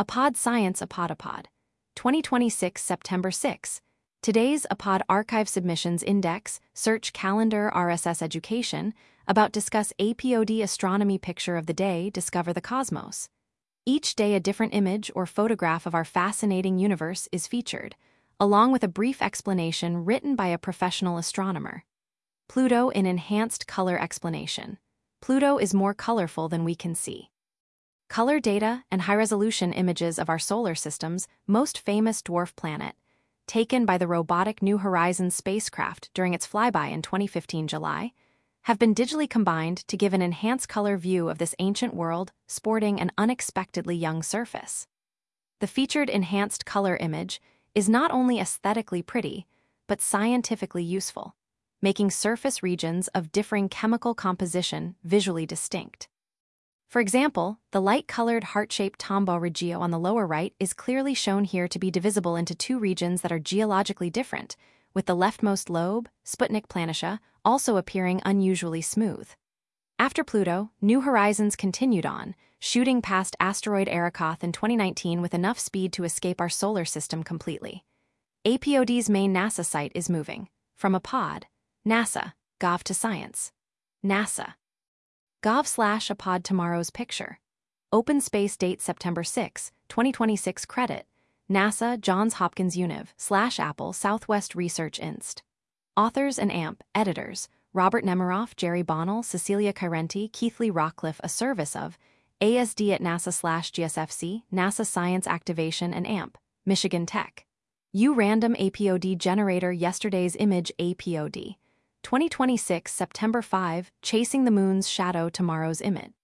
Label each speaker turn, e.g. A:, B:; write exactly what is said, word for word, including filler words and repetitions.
A: Apod Science Apodapod. twenty twenty-six September sixth. Today's Apod Archive Submissions Index, Search Calendar R S S Education, about discuss Apod Astronomy Picture of the Day, Discover the Cosmos. Each day a different image or photograph of our fascinating universe is featured, along with a brief explanation written by a professional astronomer. Pluto in Enhanced Color Explanation. Pluto is more colorful than we can see. Color data and high-resolution images of our solar system's most famous dwarf planet, taken by the robotic New Horizons spacecraft during its flyby in twenty fifteen July, have been digitally combined to give an enhanced color view of this ancient world sporting an unexpectedly young surface. The featured enhanced color image is not only aesthetically pretty, but scientifically useful, making surface regions of differing chemical composition visually distinct. For example, the light-colored heart-shaped Tombaugh Regio on the lower right is clearly shown here to be divisible into two regions that are geologically different, with the leftmost lobe, Sputnik Planitia, also appearing unusually smooth. After Pluto, New Horizons continued on, shooting past asteroid Arrokoth in twenty nineteen with enough speed to escape our solar system completely. Apod's main NASA site is moving from Apod, NASA, Gov to Science, NASA. Gov slash Apod Tomorrow's Picture. Open Space Date September sixth, twenty twenty-six Credit. NASA Johns Hopkins Univ slash Apple Southwest Research Inst. Authors and A M P, editors, Robert Nemiroff, Jerry Bonnell, Cecilia Cairenti, Keithley Rockcliffe. A service of A S D at NASA slash G S F C, NASA Science Activation and A M P, Michigan Tech. U Random Apod Generator. Yesterday's image Apod. twenty twenty-six September fifth, Chasing the Moon's Shadow. Tomorrow's image.